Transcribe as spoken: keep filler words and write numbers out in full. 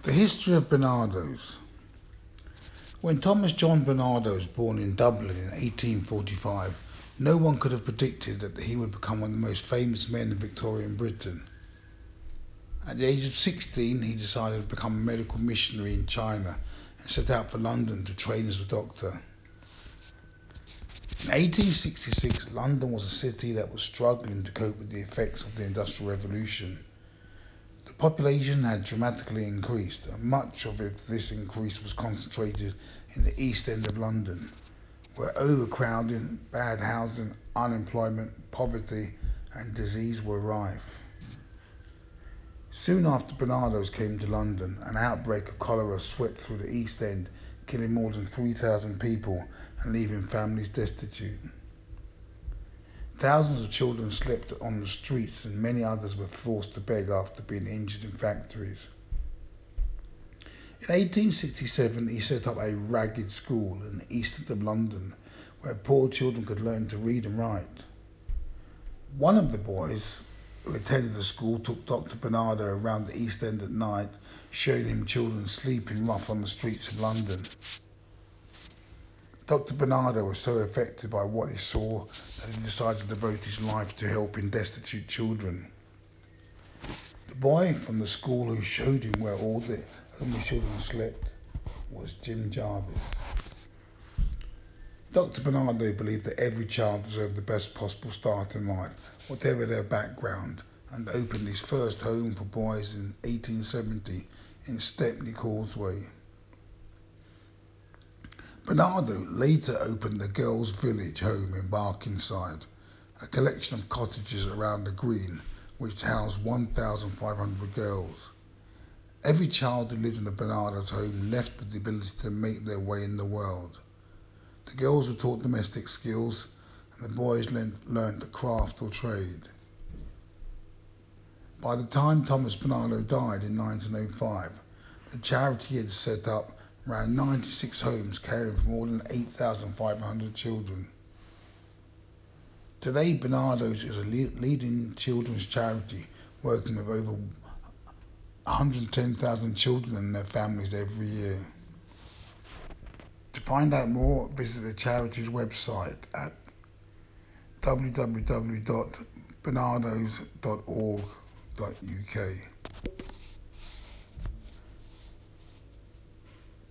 The history of Barnardo's. When Thomas John Barnardo was born in Dublin in eighteen forty-five, no one could have predicted that he would become one of the most famous men in Victorian Britain. At the age of sixteen, he decided to become a medical missionary in China and set out for London to train as a doctor. In eighteen sixty-six, London was a city that was struggling to cope with the effects of the Industrial Revolution. The population had dramatically increased, and much of it, this increase was concentrated in the East End of London, where overcrowding, bad housing, unemployment, poverty and disease were rife. Soon after Barnardo's came to London, an outbreak of cholera swept through the East End, killing more than three thousand people and leaving families destitute. Thousands of children slept on the streets and many others were forced to beg after being injured in factories. In eighteen sixty-seven, he set up a ragged school in the east end of London where poor children could learn to read and write. One of the boys who attended the school took Doctor Barnardo around the East End at night, showing him children sleeping rough on the streets of London. Doctor Barnardo was so affected by what he saw that he decided to devote his life to helping destitute children. The boy from the school who showed him where all the homeless children slept was Jim Jarvis. Doctor Barnardo believed that every child deserved the best possible start in life, whatever their background, and opened his first home for boys in eighteen seventy in Stepney Causeway. Barnardo later opened the Girls' Village Home in Barkingside, a collection of cottages around the Green which housed one thousand five hundred girls. Every child who lived in the Barnardo's home left with the ability to make their way in the world. The girls were taught domestic skills and the boys learned the craft or trade. By the time Thomas Barnardo died in nineteen oh five, the charity had set up around ninety-six homes caring for more than eight thousand five hundred children. Today, Barnardo's is a leading children's charity working with over one hundred ten thousand children and their families every year. To find out more, visit the charity's website at w w w dot barnardos dot org dot u k.